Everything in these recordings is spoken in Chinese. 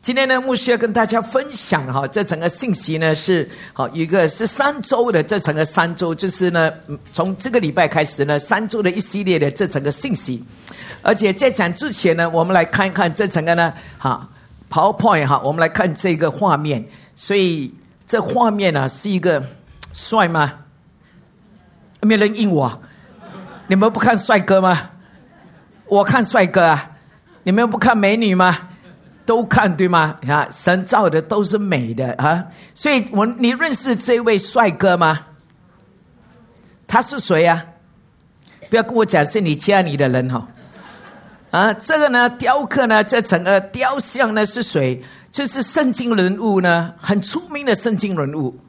今天呢，牧师要跟大家分享这整个信息呢是一个是3周的，这整个3周就是呢从这个礼拜开始呢3周的一系列的这整个信息。而且在讲之前呢，我们来看一看这整个呢PowerPoint 我们来看这个画面。所以这画面呢是一个帅吗？没有人应我，你们不看帅哥吗？我看帅哥啊，你们不看美女吗？都看对吗？神造的都是美的啊，所以你认识这位帅哥吗？他是谁啊？不要跟我讲是你家里的人这个呢雕刻呢，这整个雕像呢是谁？就是圣经人物呢，很出名的圣经人物。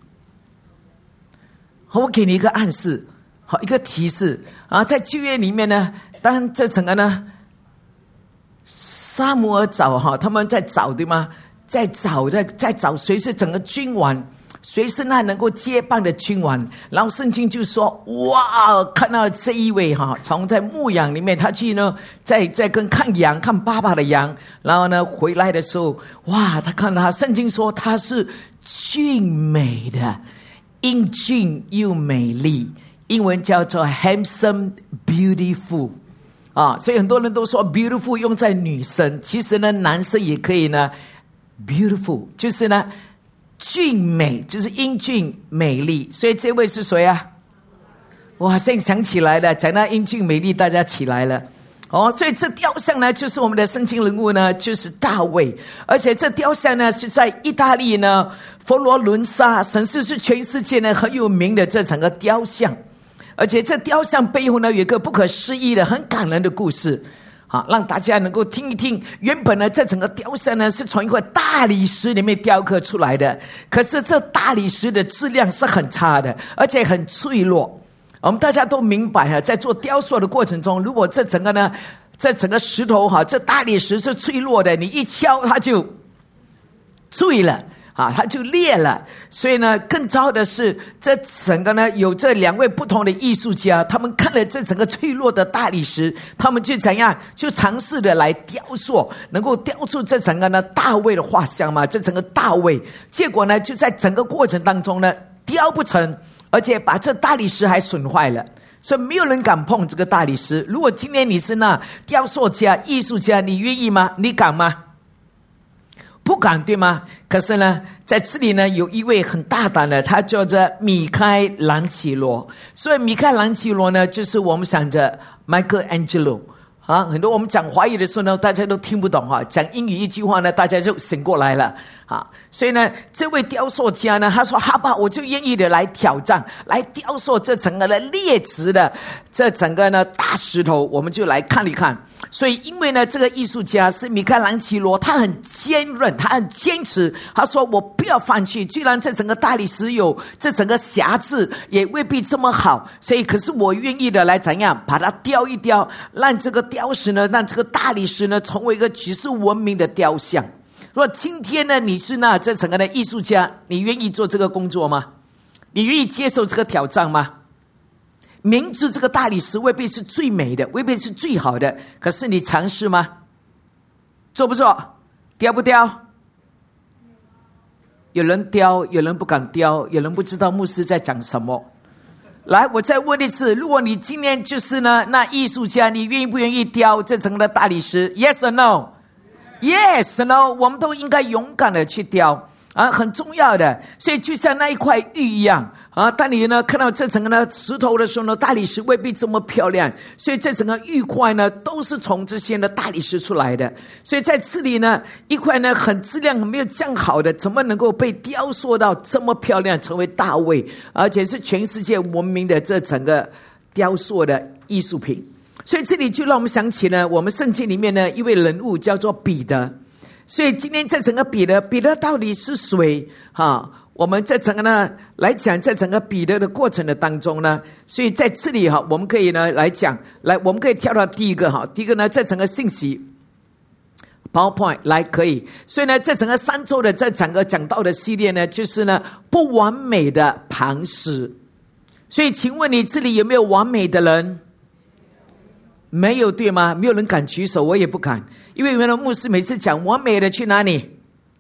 我给你一个暗示，一个提示在旧约里面呢，当这整个呢撒母耳找他们在找对吗？在找谁是整个君王，谁是那能够接棒的君王。然后圣经就说哇，看到这一位从在牧羊里面他去呢在跟看羊，看爸爸的羊，然后呢回来的时候，哇，他看到他，圣经说他是俊美的，英俊又美丽，英文叫做 handsome beautiful所以很多人都说 beautiful 用在女生，其实呢男生也可以呢 beautiful 就是呢俊美，就是英俊美丽。所以这位是谁啊？哇，现在想起来了，讲到英俊美丽大家起来了所以这雕像呢就是我们的圣经人物呢，就是大卫。而且这雕像呢是在意大利呢佛罗伦萨城市，是全世界呢很有名的这整个雕像。而且这雕像背后呢有一个不可思议的很感人的故事让大家能够听一听。原本呢这整个雕像呢是从一块大理石里面雕刻出来的，可是这大理石的质量是很差的，而且很脆弱。我们大家都明白在做雕塑的过程中，如果这整个石头这大理石是脆弱的，你一敲它就碎了它就裂了。所以呢更糟的是，这整个呢有这2位不同的艺术家，他们看了这整个脆弱的大理石，他们就怎样，就尝试的来雕塑，能够雕出这整个呢大卫的画像嘛，这整个大卫。结果呢就在整个过程当中呢雕不成，而且把这大理石还损坏了。所以没有人敢碰这个大理石。如果今天你是那雕塑家、艺术家，你愿意吗？你敢吗？不敢对吗？可是呢在这里呢有一位很大胆的，他叫做米开朗基罗。所以米开朗基罗呢就是我们想着 Michelangelo很多我们讲华语的时候呢大家都听不懂讲英语一句话呢大家就醒过来了所以呢这位雕塑家呢他说好吧，我就愿意的来挑战，来雕塑这整个的劣质的这整个呢大石头，我们就来看一看。所以因为呢这个艺术家是米开朗基罗，他很坚韧，他很坚持，他说我不要放弃，居然这整个大理石有这整个瑕疵，也未必这么好，所以可是我愿意的来怎样把它雕一雕，让这个雕石呢，让这个大理石呢成为一个举世闻名的雕像。如果今天呢你是这整个的艺术家，你愿意做这个工作吗？你愿意接受这个挑战吗？明知这个大理石未必是最美的，未必是最好的，可是你尝试吗？做不做？雕不雕？有人雕，有人不敢雕，有人不知道牧师在讲什么。来，我再问一次，如果你今天就是呢那艺术家，你愿意不愿意雕这整个的大理石？ Yes or no？ Yes or no？ 我们都应该勇敢的去雕很重要的。所以就像那一块玉一样当你呢看到这整个呢石头的时候呢，大理石未必这么漂亮，所以这整个玉块呢都是从这些的大理石出来的。所以在这里呢一块呢很质量没有这样好的，怎么能够被雕塑到这么漂亮，成为大卫，而且是全世界闻名的这整个雕塑的艺术品。所以这里就让我们想起了我们圣经里面的一位人物，叫做彼得。所以今天这整个彼得到底是谁我们在整个呢来讲，在整个彼得的过程的当中呢，所以在这里我们可以呢来讲，来我们可以跳到第一个呢，在整个信息 PowerPoint 来可以。所以呢在整个3周的这整个讲道的系列呢，就是呢不完美的磐石。所以请问你这里有没有完美的人？没有对吗？没有人敢举手，我也不敢，因为原来牧师每次讲完美的去哪里？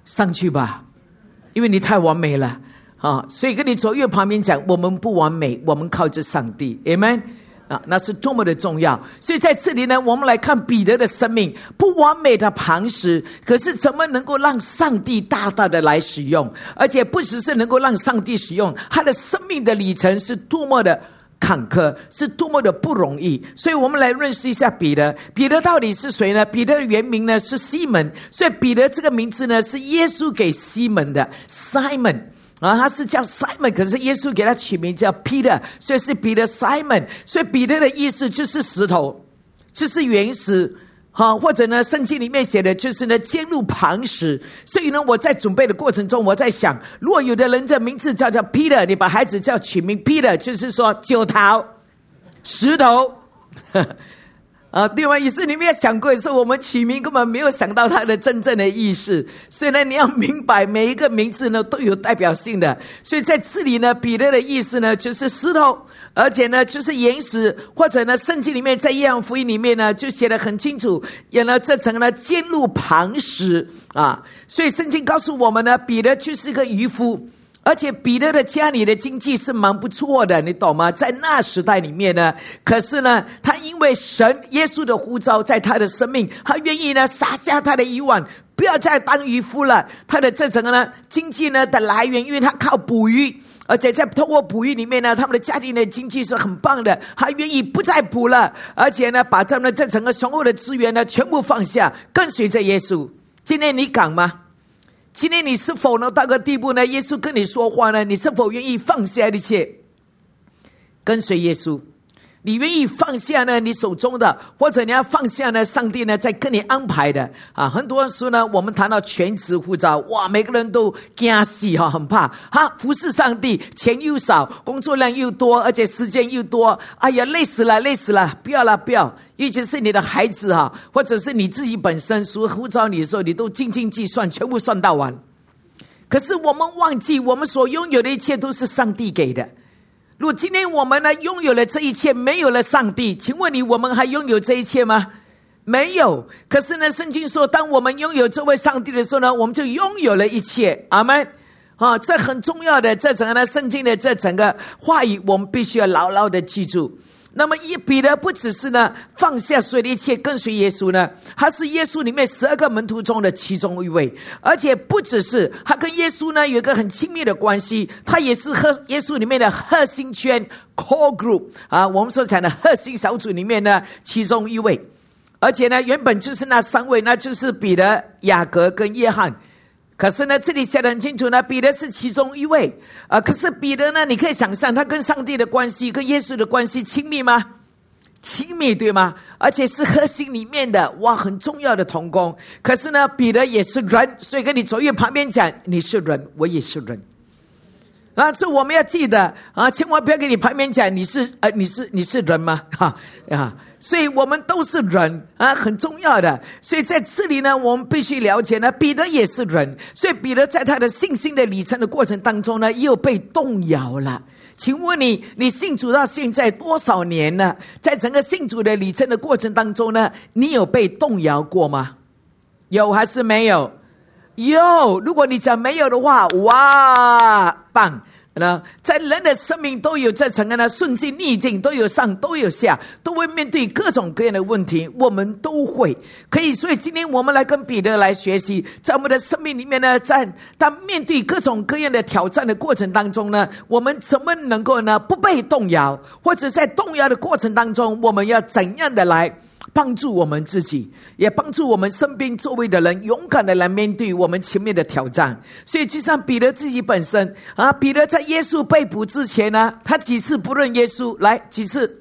上去吧，因为你太完美了所以跟你左右旁边讲，我们不完美，我们靠着上帝 Amen 那是多么的重要。所以在这里呢，我们来看彼得的生命，不完美的磐石，可是怎么能够让上帝大大的来使用，而且不只是能够让上帝使用，他的生命的里程是多么的坎坷，是多么的不容易。所以我们来认识一下彼得。彼得到底是谁呢？彼得的原名呢是西门，所以彼得这个名字呢是耶稣给西门的 Simon他是叫 Simon， 可是耶稣给他取名叫 Peter， 所以是彼得 Simon。 所以彼得的意思就是石头，就是原石或者呢圣经里面写的就是呢坚如磐石。所以呢我在准备的过程中，我在想，如果有的人这名字叫 Peter， 你把孩子叫取名 Peter， 就是说九桃石头对吗？也是你们也想过，是我们取名根本没有想到它的真正的意思。所以呢你要明白每一个名字呢都有代表性的。所以在这里呢彼得的意思呢就是石头，而且呢就是岩石，或者呢圣经里面在约翰福音里面呢就写得很清楚，也呢这层呢坚如磐石所以圣经告诉我们呢，彼得就是个渔夫，而且彼得的家里的经济是蛮不错的，你懂吗？在那时代里面呢，可是呢他因为神耶稣的呼召在他的生命，他愿意呢撒下他的渔网，不要再当渔夫了。他的这整个呢经济呢的来源，因为他靠捕鱼，而且在通过捕鱼里面呢，他们的家庭的经济是很棒的，他愿意不再捕了，而且呢把他们的这整个雄厚的资源呢全部放下，跟随着耶稣。今天你敢吗？今天你是否能到个地步呢？耶稣跟你说话呢，你是否愿意放下一切跟随耶稣？你愿意放下呢你手中的，或者你要放下呢上帝呢在跟你安排的很多时候呢我们谈到全职呼召，哇，每个人都怕死很怕服侍上帝，钱又少，工作量又多，而且时间又多，哎呀累死了累死了，不要了不要。尤其是你的孩子或者是你自己本身属呼召你的时候，你都斤斤计算，全部算到完。可是我们忘记，我们所拥有的一切都是上帝给的。如果今天我们呢拥有了这一切，没有了上帝，请问你，我们还拥有这一切吗？没有。可是呢圣经说，当我们拥有这位上帝的时候呢，我们就拥有了一切。阿们这很重要的，这整个呢圣经的这整个话语，我们必须要牢牢的记住。那么彼得不只是呢放下所有的一切跟随耶稣呢，他是耶稣里面12个门徒中的其中一位，而且不只是他跟耶稣呢有一个很亲密的关系，他也是耶稣里面的核心圈 core group 我们所讲的核心小组里面呢其中一位。而且呢原本就是那3位，那就是彼得、雅各跟约翰。可是呢这里写得很清楚呢，彼得是其中一位可是彼得呢，你可以想象他跟上帝的关系，跟耶稣的关系亲密吗？亲密，对吗？而且是核心里面的很重要的同工。可是呢彼得也是人，所以跟你左右旁边讲，你是人，我也是人这我们要记得千万不要跟你旁边讲你是人吗所以我们都是人很重要的。所以在这里呢我们必须了解呢，彼得也是人，所以彼得在他的信心的里程的过程当中呢，也有被动摇了。请问你信主到现在多少年了？在整个信主的里程的过程当中呢，你有被动摇过吗？有还是没有？有。如果你讲没有的话，哇，棒。在人的生命都有这层的顺境逆境，都有上都有下，都会面对各种各样的问题，我们都会可以。所以今天我们来跟彼得来学习，在我们的生命里面呢，在当面对各种各样的挑战的过程当中呢，我们怎么能够呢不被动摇，或者在动摇的过程当中，我们要怎样的来帮助我们自己，也帮助我们身边周围的人，勇敢的来面对我们前面的挑战。所以就像彼得自己本身彼得在耶稣被捕之前呢，他几次不认耶稣？来，几次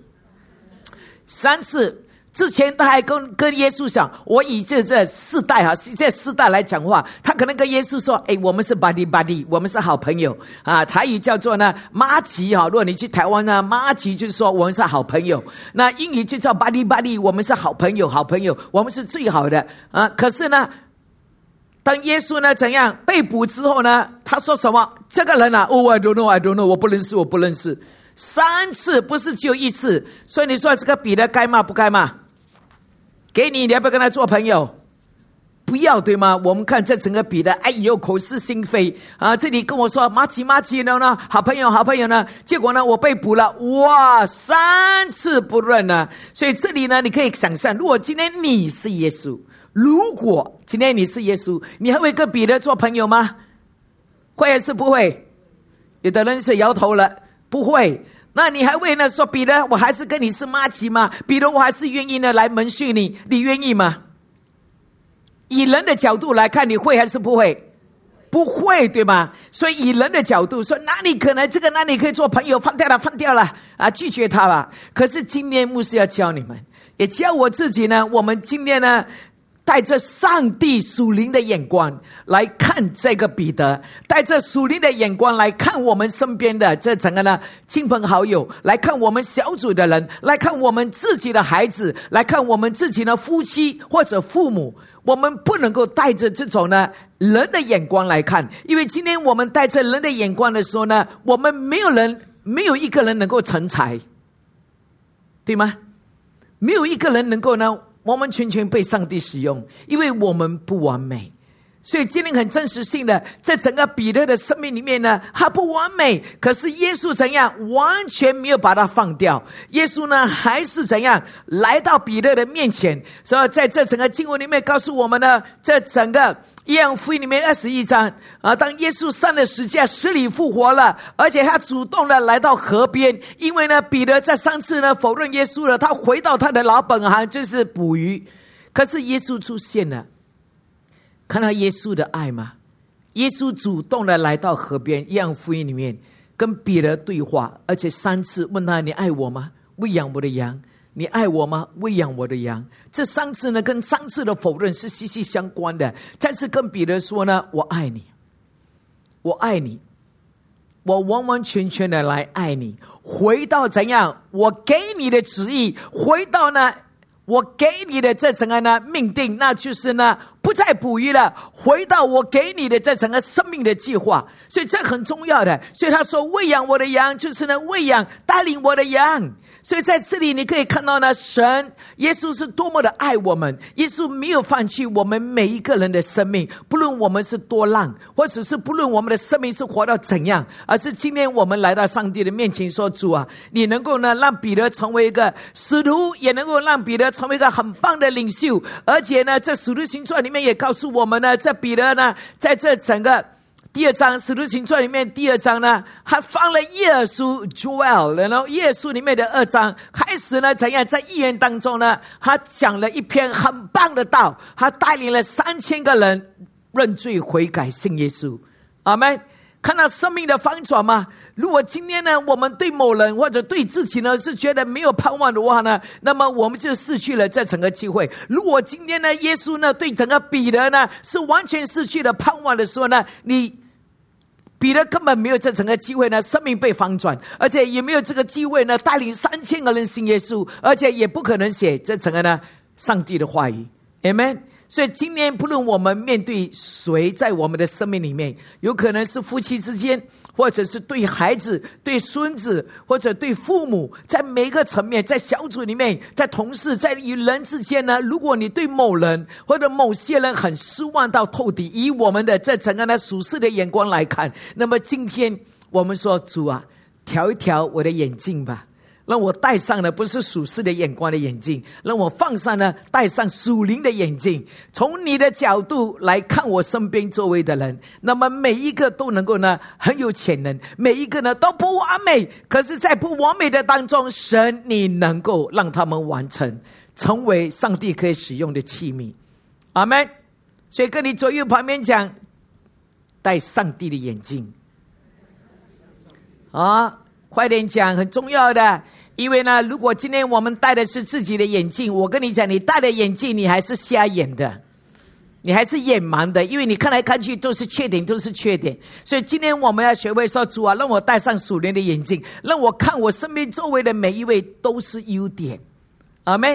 ？3次。之前他还跟耶稣讲，我以这4代这4代来讲话，他可能跟耶稣说，我们是 buddy， 我们是好朋友台语叫做呢麻吉如果你去台湾呢，麻吉就是说我们是好朋友。那英语就叫 buddy， 我们是好朋友，我们是最好的可是呢当耶稣呢怎样被捕之后呢，他说什么？这个人I don't know， 我不认识。3次，不是只有1次。所以你说这个彼得该骂不该骂？给你要不要跟他做朋友？ 不要，对吗？我们看这整个彼得，哎呦，口是心非啊！这里跟我说马吉呢，好朋友呢，结果呢，我被捕了，哇，3次不认呢。所以这里呢，你可以想象，如果今天你是耶稣，你还会跟彼得做朋友吗？会还是不会？有的人是摇头了，不会。那你还会呢说彼得，我还是跟你是麻吉吗？彼得，我还是愿意呢来门训你，你愿意吗？以人的角度来看，你会还是不会？不会，对吗？所以以人的角度说，哪里可能哪里可以做朋友？放掉了啊，拒绝他吧。可是今天牧师要教你们，也教我自己呢，我们今天呢带着上帝属灵的眼光来看这个彼得，带着属灵的眼光来看我们身边的这整个呢亲朋好友，来看我们小组的人，来看我们自己的孩子，来看我们自己的夫妻或者父母。我们不能够带着这种呢人的眼光来看，因为今天我们带着人的眼光的时候呢，我们没有一个人能够成才，对吗？没有一个人能够呢完完全全被上帝使用，因为我们不完美。所以今天很真实性的，在整个彼得的生命里面呢，他不完美，可是耶稣怎样完全没有把他放掉，耶稣呢还是怎样来到彼得的面前。所以在这整个经文里面告诉我们呢，这整个约翰福音里面21章啊，当耶稣上了十字架，死里复活了，而且他主动的来到河边，因为呢彼得在上次呢否认耶稣了，他回到他的老本行，就是捕鱼。可是耶稣出现了，看到耶稣的爱吗？耶稣主动的来到河边，约翰福音里面跟彼得对话，而且3次问他，你爱我吗？喂养我的羊。你爱我吗？喂养我的羊。这3次呢跟上次的否认是息息相关的。再次跟彼得说呢，我爱你，我爱你，我完完全全的来爱你。回到怎样我给你的旨意，回到呢我给你的这整个呢命定，那就是呢不再捕鱼了，回到我给你的这整个生命的计划。所以这很重要的。所以他说喂养我的羊，就是呢喂养带领我的羊。所以在这里你可以看到呢，神耶稣是多么的爱我们，耶稣没有放弃我们每一个人的生命，不论我们是多浪，或者是不论我们的生命是活到怎样，而是今天我们来到上帝的面前说，主啊，你能够呢让彼得成为一个使徒，也能够让彼得成为一个很棒的领袖。而且呢在使徒行传里面也告诉我们呢，这彼得呢在这整个第2章使徒行传里面第2章呢，还放了耶稣 Joel， 然后耶稣里面的2章开始呢怎样在医院当中呢，他讲了一篇很棒的道，他带领了3000个人认罪悔改信耶稣。阿们。看到生命的翻转吗？如果今天呢我们对某人或者对自己呢是觉得没有盼望的话呢，那么我们就失去了这整个机会。如果今天呢耶稣呢对整个彼得呢是完全失去了盼望的时候呢，彼得根本没有这整个机会呢生命被翻转，而且也没有这个机会呢带领3000个人信耶稣，而且也不可能写这整个呢上帝的话语。 Amen。所以今天不论我们面对谁，在我们的生命里面，有可能是夫妻之间，或者是对孩子、对孙子，或者对父母，在每一个层面，在小组里面，在同事，在与人之间呢，如果你对某人或者某些人很失望到透底，以我们的这整个呢属世的眼光来看，那么今天我们说，主啊，调一调我的眼镜吧，让我戴上的不是属世的眼光的眼镜，让我放上呢戴上属灵的眼镜，从你的角度来看我身边周围的人，那么每一个都能够呢很有潜能，每一个呢都不完美，可是在不完美的当中，神你能够让他们完成，成为上帝可以使用的器皿。阿们。所以跟你左右旁边讲，戴上帝的眼镜啊，快点讲，很重要的。因为呢，如果今天我们戴的是自己的眼镜，我跟你讲，你戴的眼镜你还是瞎眼的，你还是眼盲的，因为你看来看去都是缺点，都是缺点。所以今天我们要学会说，主啊，让我戴上属灵的眼镜，让我看我身边周围的每一位都是优点。阿们。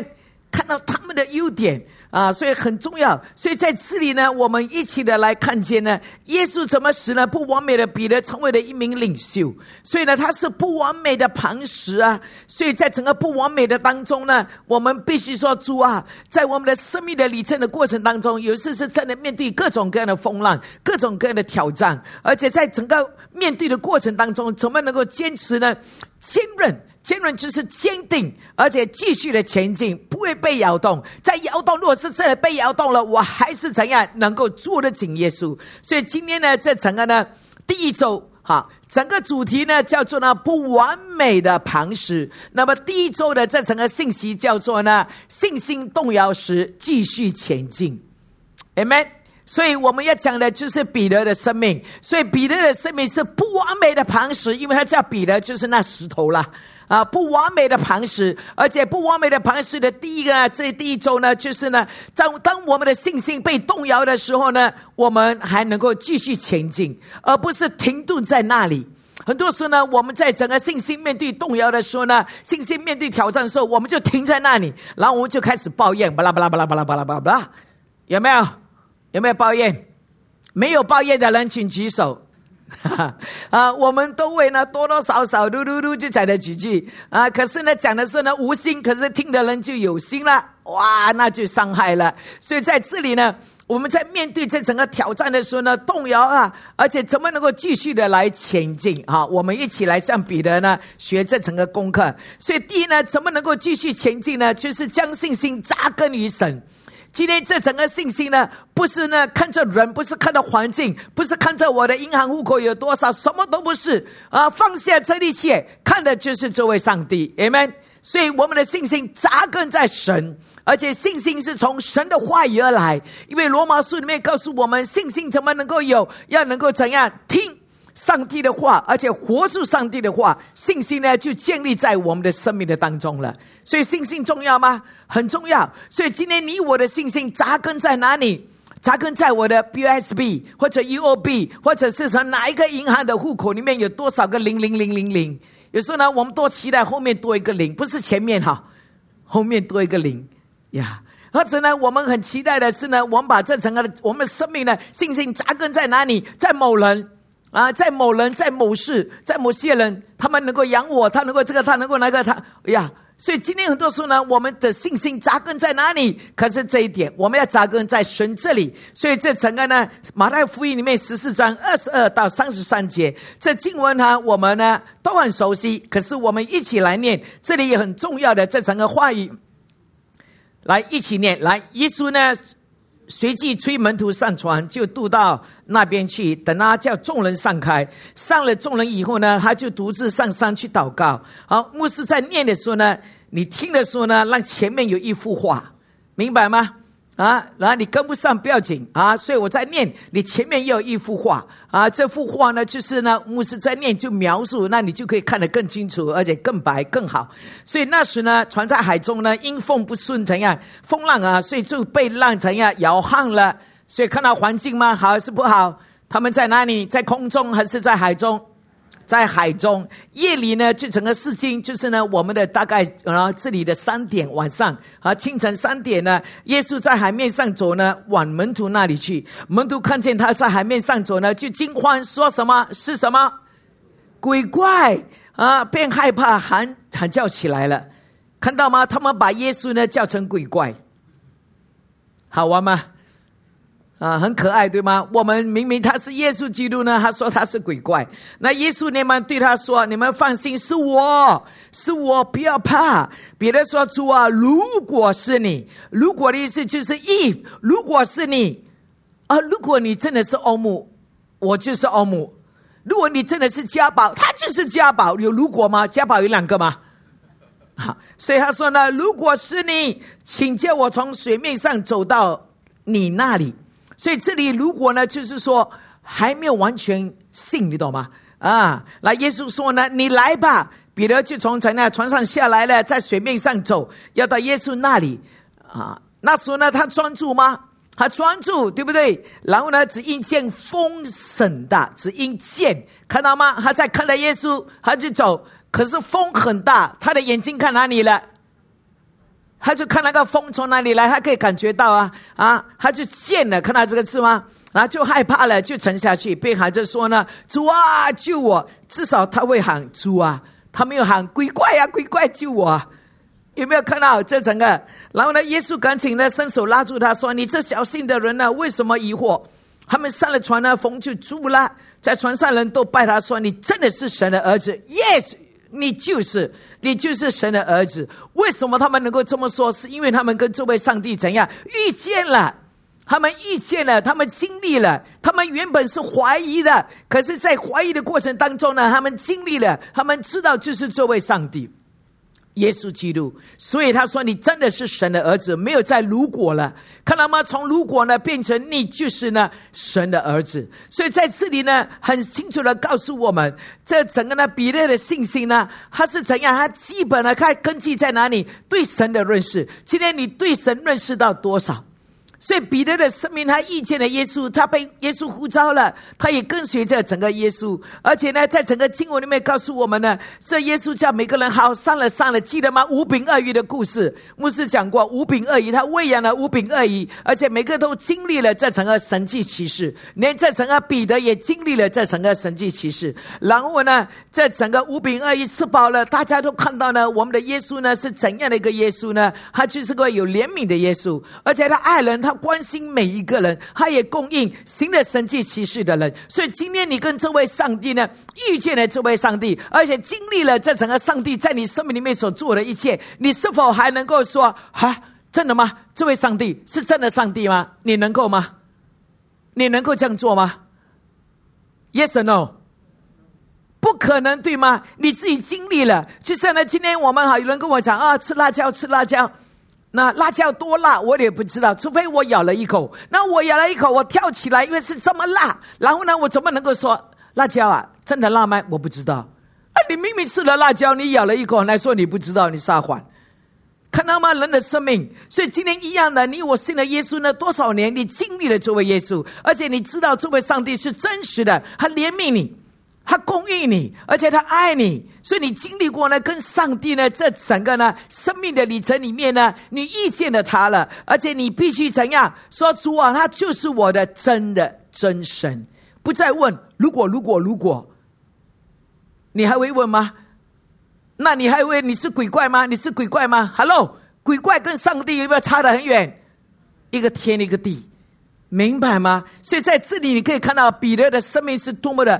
看到他们的优点啊，所以很重要。所以在这里呢，我们一起的来看见呢，耶稣怎么使呢不完美的彼得成为了一名领袖。所以呢，他是不完美的磐石啊。所以在整个不完美的当中呢，我们必须说，主啊，在我们的生命的里程的过程当中，有时是真的面对各种各样的风浪，各种各样的挑战，而且在整个面对的过程当中，怎么能够坚持呢？坚韧就是坚定，而且继续的前进，不会被摇动。在摇动，如果是真的被摇动了，我还是怎样能够捉得紧耶稣。所以今天呢，这整个呢第一周，整个主题呢叫做呢不完美的磐石。那么第一周的这整个信息叫做呢信心动摇时继续前进。 Amen。所以我们要讲的就是彼得的生命。所以彼得的生命是不完美的磐石，因为他叫彼得，就是那石头啦。不完美的磐石。而且不完美的磐石的第一个呢，这第一周呢，就是呢，当我们的信心被动摇的时候呢，我们还能够继续前进，而不是停顿在那里。很多时候呢，我们在整个信心面对动摇的时候呢，信心面对挑战的时候，我们就停在那里，然后我们就开始抱怨，巴拉巴拉巴拉巴拉巴拉巴拉，有没有？有没有抱怨？没有抱怨的人请举手。我们都会呢多多少少噜噜噜就讲了几句可是呢讲的时候呢无心，可是听的人就有心了，哇，那就伤害了。所以在这里呢，我们在面对这整个挑战的时候呢，动摇而且怎么能够继续的来前进我们一起来向彼得呢学这整个功课。所以第一呢，怎么能够继续前进呢？就是将信心扎根于神。今天这整个信心呢，不是呢看着人，不是看着环境，不是看着我的银行户口有多少，什么都不是放下这一切，看的就是这位上帝。 Amen。 所以我们的信心扎根在神，而且信心是从神的话语而来。因为罗马书里面告诉我们，信心怎么能够有，要能够怎样听上帝的话，而且活出上帝的话，信心呢就建立在我们的生命的当中了。所以信心重要吗？很重要。所以今天你我的信心扎根在哪里？扎根在我的 BSB 或者 UOB， 或者是从哪一个银行的户口里面有多少个00000。有时候呢，我们多期待后面多一个零，不是前面后面多一个零呀。或者呢，我们很期待的是呢，我们把这整个我们生命的信心扎根在哪里？在某人在某人，在某事，在某些人，他们能够养我，他能够这个，他能够那个，所以今天很多时候呢，我们的信心扎根在哪里？可是这一点我们要扎根在神这里。所以这整个呢，马太福音里面14章22到33节，这经文呢，我们呢都很熟悉，可是我们一起来念，这里也很重要的这整个话语，来一起念。来，耶稣呢随即催门徒上船，就渡到那边去。等他叫众人散开，上了众人以后呢，他就独自上山去祷告。好，牧师在念的时候呢，你听的时候呢，让前面有一幅画，明白吗？然后你跟不上不要紧所以我在念，你前面也有一幅画这幅画呢，就是呢牧师在念就描述，那你就可以看得更清楚，而且更白更好。所以那时呢，船在海中呢，因风不顺怎样，风浪所以就被浪怎样摇撼了。所以看到环境吗？好还是不好？他们在哪里？在空中还是在海中？在海中。夜里呢，就整个事情就是呢，我们的大概这里的3点，晚上清晨3点呢，耶稣在海面上走呢，往门徒那里去。门徒看见他在海面上走呢，就惊慌，说什么？是什么？鬼怪便害怕，喊叫起来了。看到吗？他们把耶稣呢叫成鬼怪，好玩吗？很可爱，对吗？我们明明他是耶稣基督呢，他说他是鬼怪。那耶稣你们对他说，你们放心，是我，不要怕。彼得说，主啊，如果是你，如果的意思就是 if， 如果是你如果你真的是欧姆，我就是欧姆。如果你真的是家宝，他就是家宝。有如果吗？家宝有2个吗？所以他说呢，如果是你，请叫我从水面上走到你那里。所以这里如果呢，就是说还没有完全信，你懂吗？那耶稣说呢，你来吧。彼得就从船上下来了，在水面上走，要到耶稣那里那时候呢，他专注吗？他专注，对不对？然后呢，只因见风甚大，只因见，看到吗？他在看到耶稣，他就走，可是风很大，他的眼睛看哪里了？ 他就看那个风从哪里来，他可以感觉到啊，他就见了，看到这个字吗？然后就害怕了，就沉下去，并喊着说呢，主啊救我。至少他会喊主啊，他没有喊鬼怪啊，鬼怪救我啊。有没有看到这整个？然后呢，耶稣赶紧呢伸手拉住他说，你这小信的人呢，为什么疑惑？他们上了船呢，风就住了，在船上人都拜他说，你真的是神的儿子。 Yes， 你就是神的儿子。为什么他们能够这么说？是因为他们跟这位上帝怎样遇见了，他们遇见了，他们经历了。他们原本是怀疑的，可是在怀疑的过程当中呢，他们经历了，他们知道就是这位上帝耶稣基督。所以他说你真的是神的儿子，没有再如果了，看到吗？从如果呢变成你就是呢神的儿子。所以在这里呢很清楚的告诉我们，这整个呢彼得的信心呢，他是怎样？他基本呢看根基在哪里？对神的认识。今天你对神认识到多少？所以彼得的生命，他遇见了耶稣，他被耶稣呼召了，他也跟随着整个耶稣。而且呢，在整个经文里面告诉我们呢，这耶稣叫每个人好上了，记得吗？5饼2鱼的故事，牧师讲过5饼2鱼，他喂养了5饼2鱼，而且每个都经历了这整个神迹奇事，连这整个彼得也经历了这整个神迹奇事。然后呢，这整个5饼2鱼吃饱了，大家都看到呢，我们的耶稣呢是怎样的一个耶稣呢？他就是个有怜悯的耶稣，而且他爱人，他关心每一个人，他也供应新的神迹奇事的人。所以今天你跟这位上帝呢遇见了这位上帝，而且经历了这整个上帝在你生命里面所做的一切，你是否还能够说真的吗？这位上帝是真的上帝吗？你能够吗？你能够这样做吗？ Yes or no？ 不可能，对吗？你自己经历了。就像呢，今天我们有人跟我讲吃辣椒，那辣椒多辣我也不知道，除非我咬了一口。那我咬了一口，我跳起来，因为是这么辣，然后呢我怎么能够说辣椒真的辣吗？我不知道。你明明吃了辣椒，你咬了一口来说你不知道，你撒谎。看到吗？人的生命。所以今天一样的，你我信了耶稣呢多少年，你经历了这位耶稣，而且你知道这位上帝是真实的，他怜悯你，他供应你，而且他爱你。所以你经历过呢跟上帝呢这整个呢生命的里程里面呢，你遇见了他了，而且你必须怎样说？主啊，他就是我的真神。不再问如果，你还会问吗？那你还会你是鬼怪吗？ Hello， 鬼怪跟上帝有没有差得很远？一个天一个地，明白吗？所以在这里你可以看到彼得的生命是多么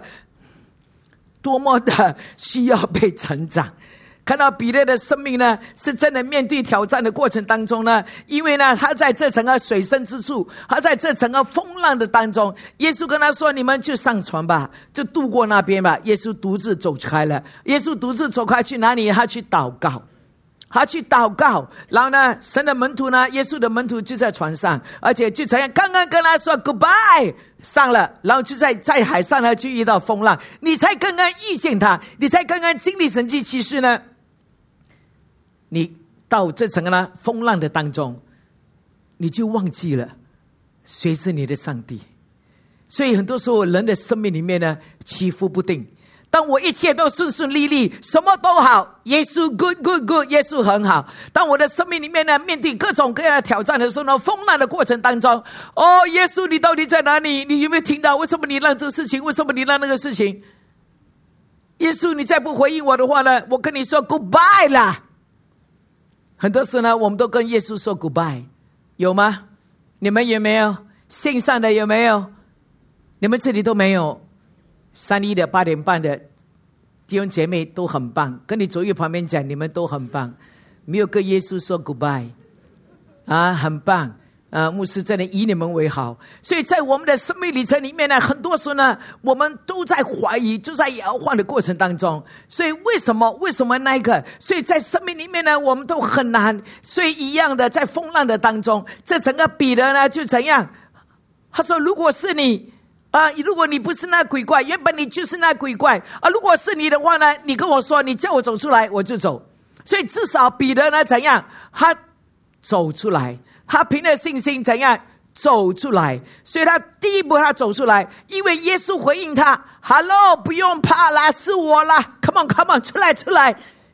的需要被成长。看到彼得的生命呢，是真的面对挑战的过程当中呢，因为呢他在这整个水深之处，他在这整个风浪的当中，耶稣跟他说，你们就上船吧，就渡过那边吧。耶稣独自走开了。耶稣独自走开去哪里？他去祷告。然后呢神的门徒呢，耶稣的门徒就在船上，而且就怎样刚刚跟他说 goodbye 上了，然后就在海上呢就遇到风浪。你才刚刚遇见他，你才刚刚经历神迹奇事呢，你到这整个呢风浪的当中，你就忘记了谁是你的上帝。所以很多时候人的生命里面呢起伏不定。当我一切都顺利利，什么都好，耶稣 good， 耶稣很好。当我的生命里面呢面对各种各样的挑战的时候呢，风浪的过程当中，耶稣你到底在哪里？你有没有听到？为什么你让这个事情？为什么你让那个事情？耶稣你再不回应我的话呢，我跟你说 goodbye 啦。很多时呢我们都跟耶稣说 goodbye， 有吗？你们有没有？线上的有没有？你们这里都没有。31的8点半的弟兄姐妹都很棒，跟你左右旁边讲，你们都很棒，没有跟耶稣说 goodbye 很棒牧师真的以你们为好。所以在我们的生命里程里面呢，很多时候呢我们都在怀疑，就在摇晃的过程当中。所以为什么那一个？所以在生命里面呢我们都很难。所以一样的在风浪的当中，这整个彼得呢就怎样？他说如果是你如果你不是那鬼怪，原本你就是那鬼怪如果是你的话呢，你跟我说，你叫我走出来我就走。所以至少彼得呢怎样？他走出来，他凭着信心怎样走出来？所以他第一步他走出来，因为耶稣回应他 Hello， 不用怕啦，是我啦， Come on， 出来，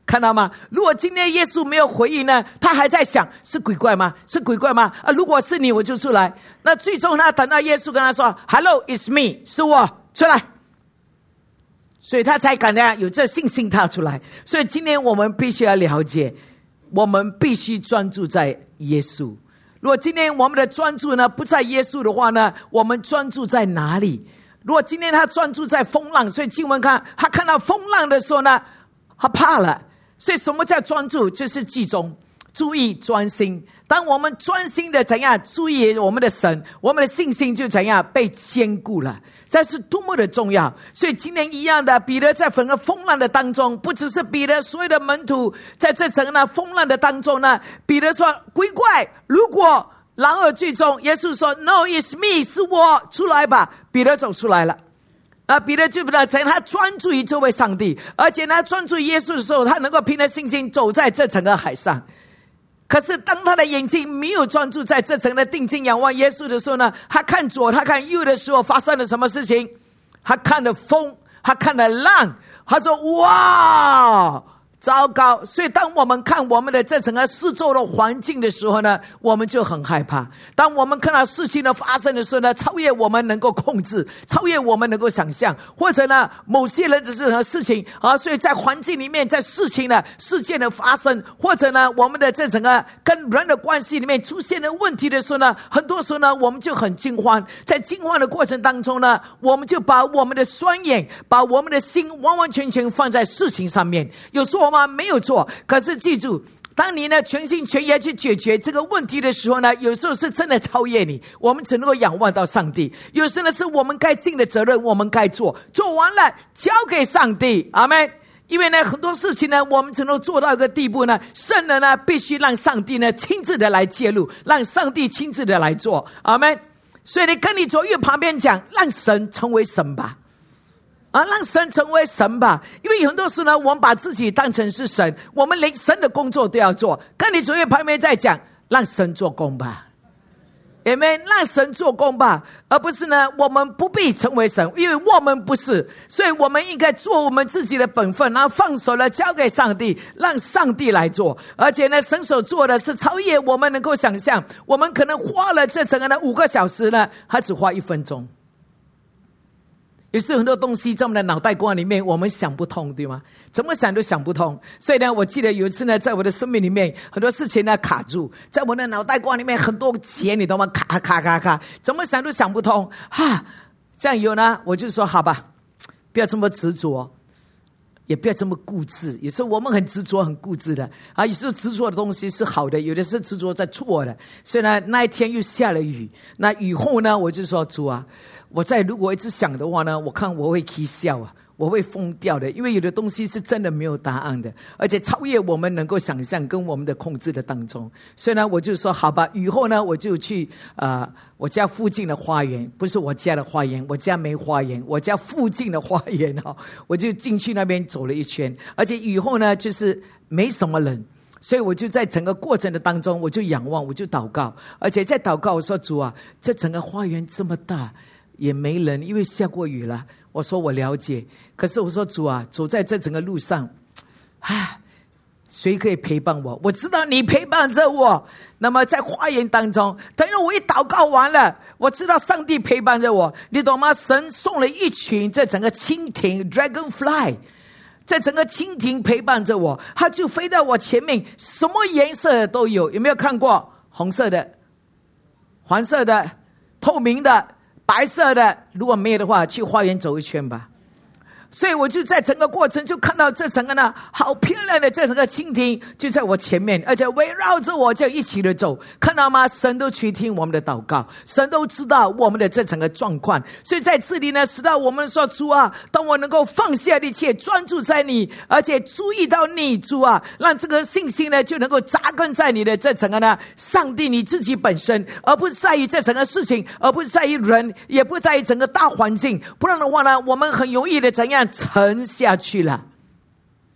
看到吗？如果今天耶稣没有回应呢，他还在想是鬼怪吗？是鬼怪吗？如果是你，我就出来。那最终他等到耶稣跟他说 Hello, it's me， 是我，出来。所以他才敢有这信心踏出来。所以今天我们必须要了解，我们必须专注在耶稣。如果今天我们的专注呢不在耶稣的话呢，我们专注在哪里？如果今天他专注在风浪，所以经文看他看到风浪的时候呢，他怕了。所以什么叫专注？就是集中、注意、专心。当我们专心的怎样注意我们的神，我们的信心就怎样被坚固了。这是多么的重要。所以今天一样的，彼得在整个风浪的当中，不只是彼得，所有的门徒在这整个风浪的当中呢，彼得说鬼怪，如果然而最终耶稣说 No, it's me， 是我，出来吧。彼得走出来了。彼得就不能他专注于这位上帝，而且他专注于耶稣的时候，他能够凭着信心走在这整个海上。可是当他的眼睛没有专注在这整个定睛仰望耶稣的时候呢，他看左他看右的时候发生了什么事情？他看了风，他看了浪，他说哇糟糕。所以当我们看我们的这整个四周的环境的时候呢，我们就很害怕。当我们看到事情的发生的时候呢，超越我们能够控制，超越我们能够想象，或者呢某些人的这个事情所以在环境里面，在事情的事件的发生，或者呢我们的这整个跟人的关系里面出现的问题的时候呢，很多时候呢我们就很惊慌。在惊慌的过程当中呢，我们就把我们的双眼，把我们的心完完全全放在事情上面。有时候我们没有错，可是记住，当你呢全心全意去解决这个问题的时候呢，有时候是真的超越你，我们只能够仰望到上帝。有时呢是我们该尽的责任，我们该做完了交给上帝。阿们。因为呢很多事情呢我们只能做到一个地步呢，圣人呢必须让上帝呢亲自的来介入，让上帝亲自的来做。阿们。所以你跟你左右旁边讲，让神成为神吧，让神成为神吧。因为很多时呢我们把自己当成是神，我们连神的工作都要做。跟你左右旁边在讲，让神做工吧，Amen， 让神做工吧，而不是呢我们不必成为神，因为我们不是。所以我们应该做我们自己的本分，然后放手了交给上帝，让上帝来做。而且呢神所做的是超越我们能够想象。我们可能花了这整个5个小时呢，他只花1分钟。也是很多东西在我们的脑袋瓜里面我们想不通，对吗？怎么想都想不通。所以呢我记得有一次呢，在我的生命里面很多事情呢卡住，在我的脑袋瓜里面很多结，你懂吗？卡，怎么想都想不通。这样以后呢我就说好吧，不要这么执着，也不要这么固执。有时候我们很执着很固执的有时候执着的东西是好的，有的是执着在错的。所以呢那一天又下了雨，那雨后呢我就说主啊，我如果一直想的话呢，我看我会起笑我会疯掉的。因为有的东西是真的没有答案的，而且超越我们能够想象跟我们的控制的当中。所以呢我就说好吧，雨后呢我就去我家附近的花园，不是我家的花园，我家没花园，我家附近的花园我就进去那边走了一圈。而且雨后呢就是没什么人，所以我就在整个过程的当中我就仰望，我就祷告。而且在祷告我说主啊，这整个花园这么大也没人，因为下过雨了。我说我了解，可是我说主啊，走在这整个路上谁可以陪伴我？我知道你陪伴着我。那么在花园当中，等于我一祷告完了，我知道上帝陪伴着我，你懂吗？神送了一群这整个蜻蜓 dragonfly， 在整个蜻蜓陪伴着我，它就飞到我前面，什么颜色都有。有没有看过？红色的、黄色的、透明的、白色的。如果没有的话，去花园走一圈吧。所以我就在整个过程就看到这整个呢好漂亮的这整个蜻蜓就在我前面，而且围绕着我就一起的走。看到吗？神都去听我们的祷告，神都知道我们的这整个状况。所以在这里呢，使到我们说主啊，当我能够放下一切，专注在你，而且注意到你，主啊，让这个信心呢就能够扎根在你的这整个呢上帝你自己本身，而不是在于这整个事情，而不是在于人，也不在于整个大环境。不然的话呢，我们很容易的怎样沉下去了。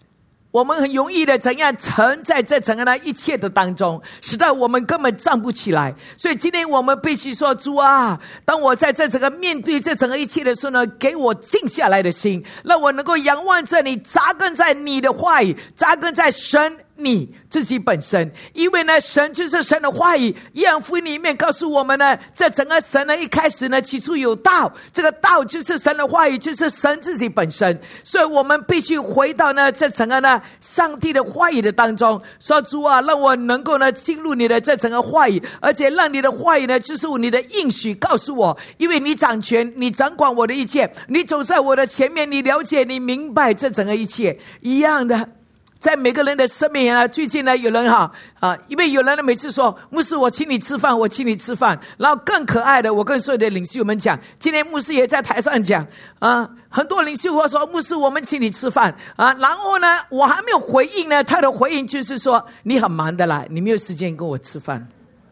我们很容易的怎样沉在这整个的一切的当中，使到我们根本站不起来。所以今天我们必须说，主啊，当我在这整个面对这整个一切的时候呢，给我静下来的心，让我能够仰望着你，扎根在你的话语，扎根在神你自己本身。因为呢，神就是神的话语，约翰福音里面告诉我们呢，这整个神呢，一开始呢，起初有道，这个道就是神的话语，就是神自己本身。所以我们必须回到呢，这整个呢，上帝的话语的当中，说主啊，让我能够呢，进入你的这整个话语，而且让你的话语呢，就是你的应许告诉我，因为你掌权，你掌管我的一切，你走在我的前面，你了解，你明白这整个一切。一样的，在每个人的生命啊，最近呢，有人因为有人呢每次说，牧师我请你吃饭，我请你吃饭。然后更可爱的，我跟所有的领袖们讲，今天牧师也在台上讲很多领袖会说，牧师我们请你吃饭然后呢，我还没有回应呢，他的回应就是说，你很忙的啦，你没有时间跟我吃饭。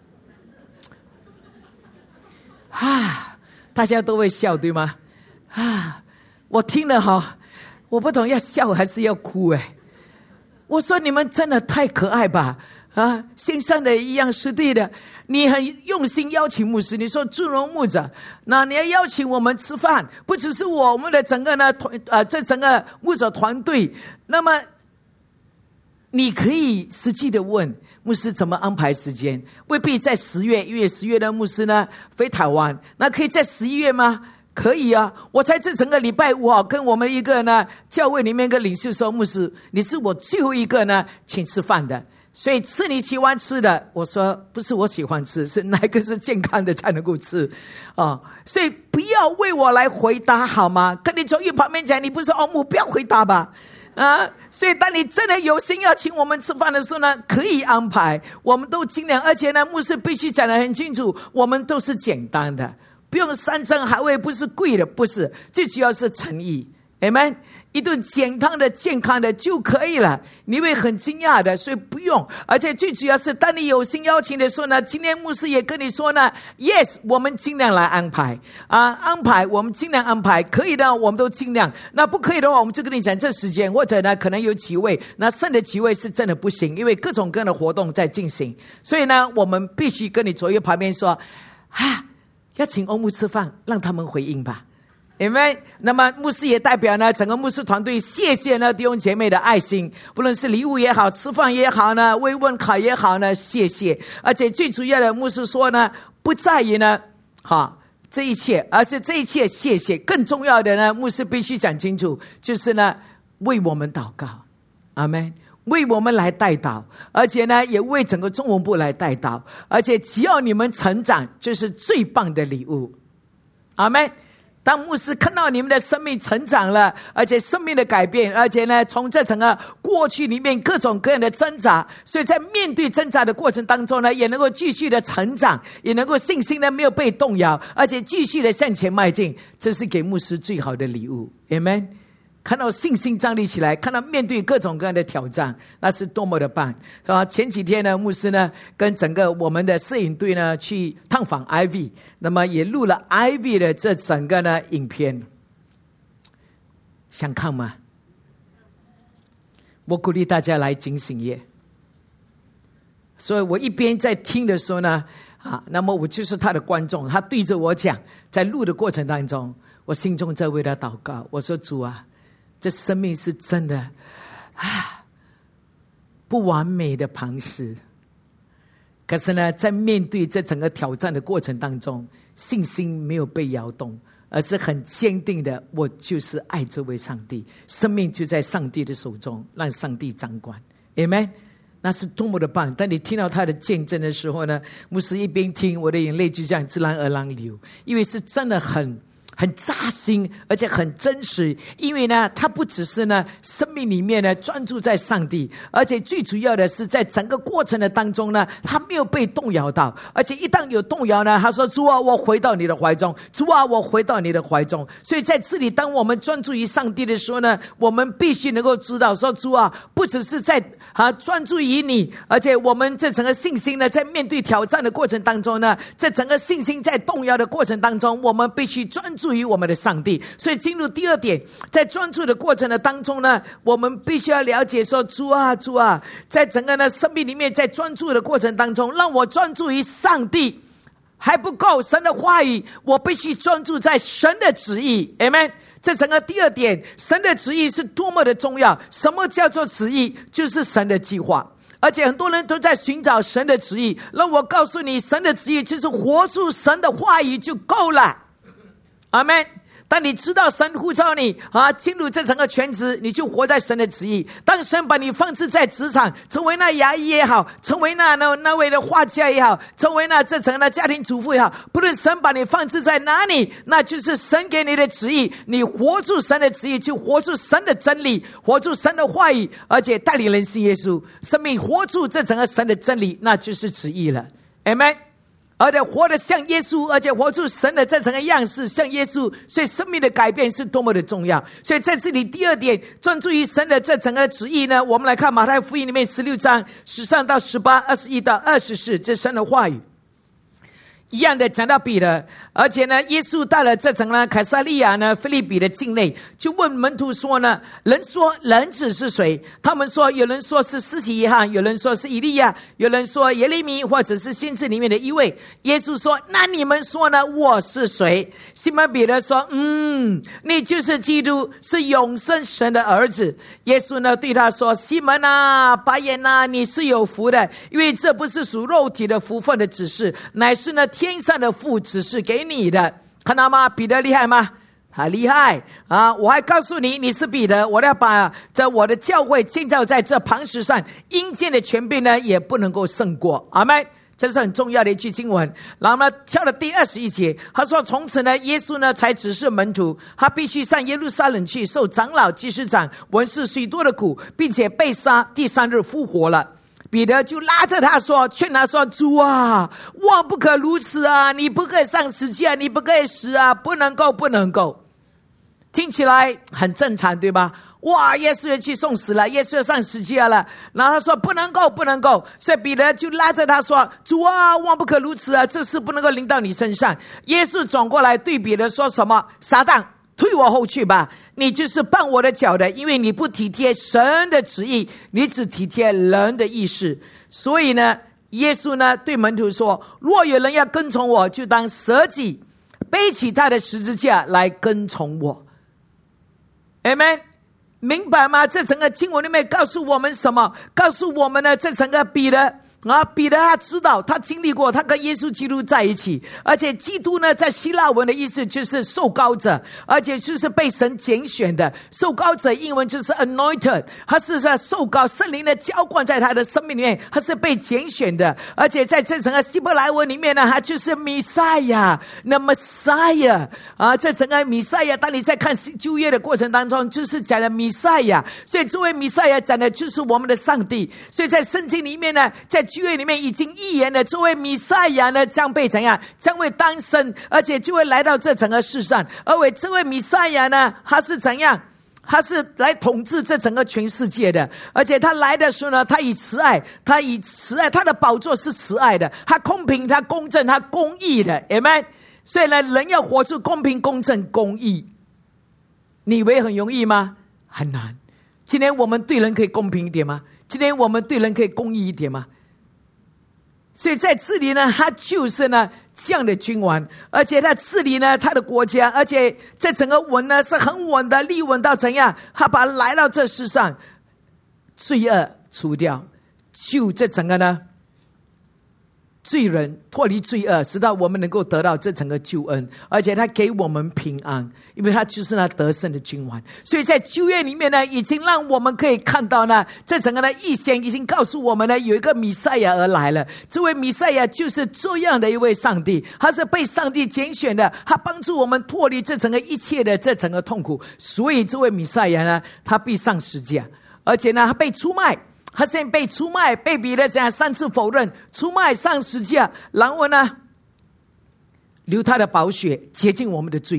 大家都会笑对吗？我听了我不懂要笑还是要哭我说你们真的太可爱吧线上的一样师弟的，你很用心邀请牧师，你说祝融牧者，那你要邀请我们吃饭，不只是我们的整个呢这整个牧者团队，那么你可以实际的问牧师怎么安排时间，未必在10月，因为10月的牧师呢飞台湾，那可以在11月吗？可以啊，我在这整个礼拜5跟我们一个呢教会里面一个领袖说，牧师你是我最后一个呢请吃饭的，所以吃你喜欢吃的。我说不是我喜欢吃，是哪个是健康的才能够吃所以不要为我来回答好吗？跟你从一旁边讲，你不是牧不要回答吧所以当你真的有心要请我们吃饭的时候呢，可以安排，我们都尽量，而且呢牧师必须讲得很清楚，我们都是简单的，不用山珍海味，不是贵的，不是，最主要是诚意 Amen， 一顿简单的健康的就可以了，你会很惊讶的，所以不用。而且最主要是当你有心邀请的时候呢，今天牧师也跟你说呢 Yes， 我们尽量来安排安排，我们尽量安排，可以的我们都尽量，那不可以的话我们就跟你讲这时间，或者呢可能有几位，那剩的几位是真的不行，因为各种各样的活动在进行，所以呢我们必须跟你左右旁边说要请欧牧吃饭，让他们回应吧Amen。 那么牧师也代表呢整个牧师团队，谢谢呢弟兄姐妹的爱心，不论是礼物也好，吃饭也好呢，慰问卡也好呢，谢谢。而且最主要的，牧师说呢，不在于呢这一切，而是这一切谢谢，更重要的呢，牧师必须讲清楚，就是呢为我们祷告，阿们，为我们来代祷，而且呢也为整个中文部来代祷，而且只要你们成长，就是最棒的礼物，阿们。当牧师看到你们的生命成长了，而且生命的改变，而且呢从这整个过去里面各种各样的挣扎，所以在面对挣扎的过程当中呢，也能够继续的成长，也能够信心呢没有被动摇，而且继续的向前迈进，这是给牧师最好的礼物 Amen。看到信心站立起来，看到面对各种各样的挑战，那是多么的棒前几天呢，牧师呢跟整个我们的摄影队呢去探访 Ivy， 那么也录了 Ivy 的这整个呢影片，想看吗？我鼓励大家来警醒夜，所以我一边在听的时候呢那么我就是他的观众，他对着我讲，在录的过程当中，我心中在为他祷告，我说主啊，这生命是真的不完美的磐石，可是呢在面对这整个挑战的过程当中，信心没有被摇动，而是很坚定的，我就是爱这位上帝，生命就在上帝的手中，让上帝掌管 Amen。 那是多么的棒。当你听到他的见证的时候呢，牧师一边听，我的眼泪就这样自然而然流，因为是真的很扎心，而且很真实。因为呢他不只是呢生命里面呢专注在上帝，而且最主要的是在整个过程的当中呢，他没有被动摇到，而且一旦有动摇呢，他说主啊我回到你的怀中，主啊我回到你的怀中。所以在这里当我们专注于上帝的时候呢，我们必须能够知道说，主啊不只是在专注于你，而且我们这整个信心呢在面对挑战的过程当中呢，这整个信心在动摇的过程当中，我们必须专注注于我们的上帝。所以进入第二点，在专注的过程的当中呢，我们必须要了解说，主啊，在整个的生命里面，在专注的过程当中，让我专注于上帝还不够，神的话语，我必须专注在神的旨意。 Amen。 这整个第二点，神的旨意是多么的重要。什么叫做旨意？就是神的计划。而且很多人都在寻找神的旨意，让我告诉你，神的旨意就是活出神的话语就够了。阿们。当你知道神呼召你进入这整个全职，你就活在神的旨意。当神把你放置在职场，成为那牙医也好，成为那位的画家也好，成为那这整个的家庭主妇也好，不论神把你放置在哪里，那就是神给你的旨意。你活出神的旨意，就活出神的真理，活出神的话语，而且带领人信耶稣，生命活出这整个神的真理，那就是旨意了。 Amen。而且活得像耶稣，而且活出神的这层的样式，像耶稣。所以生命的改变是多么的重要。所以在这里第二点，专注于神的这整个旨意呢，我们来看马太福音里面16章13到18、21到24，这神的话语。一样的讲到彼得，而且呢，耶稣到了这城呢，凯撒利亚呢，腓立比的境内，就问门徒说呢，人说人子是谁？他们说，有人说是施洗约翰，有人说是以利亚，有人说耶利米，或者是先知里面的一位。耶稣说，那你们说呢？我是谁？西门彼得说，你就是基督，是永生神的儿子。耶稣呢对他说，西门啊，白眼啊，你是有福的，因为这不是属肉体的福分的指示，乃是呢天上的父指示给你的。看到吗？彼得厉害吗？他厉害啊！我还告诉你，你是彼得，我要把我的教会建造在这磐石上，阴间的权柄呢也不能够胜过。阿们。这是很重要的一句经文。然后呢，跳到第21节，他说从此呢，耶稣呢才指示门徒，他必须上耶路撒冷去，受长老、祭司长、文士许多的苦，并且被杀，第3日复活了。彼得就拉着他说，劝他说，主啊，万不可如此啊，你不可以上十字架，你不可以死啊，不能够。听起来很正常，对吧？哇，耶稣要去送死了，耶稣要上十字架了，然后他说不能够，所以彼得就拉着他说，主啊，万不可如此啊，这事不能够临到你身上。耶稣转过来对彼得说什么？撒旦，退我后去吧，你就是绊我的脚的，因为你不体贴神的旨意，你只体贴人的意思。所以呢，耶稣呢对门徒说，若有人要跟从我，就当舍己，背起他的十字架来跟从我。 Amen。 明白吗？这整个经文里面告诉我们什么？告诉我们呢，这整个彼得他知道，他经历过，他跟耶稣基督在一起，而且基督呢在希腊文的意思就是受膏者，而且就是被神拣选的。受膏者英文就是 anointed， 他是在受膏，圣灵的浇灌在他的生命里面，他是被拣选的。而且在这整个希伯来文里面呢，他就是弥赛亚，那么赛亚这整个弥赛亚，当你在看旧约的过程当中，就是讲的弥赛亚，所以这位弥赛亚讲的就是我们的上帝。所以在圣经里面呢，在旧约里面已经预言了，这位弥赛亚呢将被怎样？将会诞生，而且就会来到这整个世上。而为这位弥赛亚呢，他是怎样？他是来统治这整个全世界的。而且他来的时候呢，他以慈爱，他的宝座是慈爱的，他公平，他公正，他公义的。Amen。 所以呢，人要活出公平、公正、公义，你以为很容易吗？很难。今天我们对人可以公平一点吗？今天我们对人可以公义一点吗？所以在这里呢，他就是呢这样的君王，而且他治理呢他的国家，而且这整个稳呢是很稳的，立稳到怎样？他把来到这世上，罪恶除掉，救这整个呢罪人脱离罪恶，使到我们能够得到这整个救恩，而且他给我们平安，因为他就是那得胜的君王。所以在旧约里面呢，已经让我们可以看到呢，这整个的预先已经告诉我们呢，有一个弥赛亚而来了。这位弥赛亚就是这样的一位上帝，他是被上帝拣选的，他帮助我们脱离这整个一切的这整个痛苦。所以这位弥赛亚呢，他必上十字架，而且呢他被出卖，他现在被出卖，被彼得这样3次否认，出卖上十字架，然后呢流他的宝血洁净我们的罪，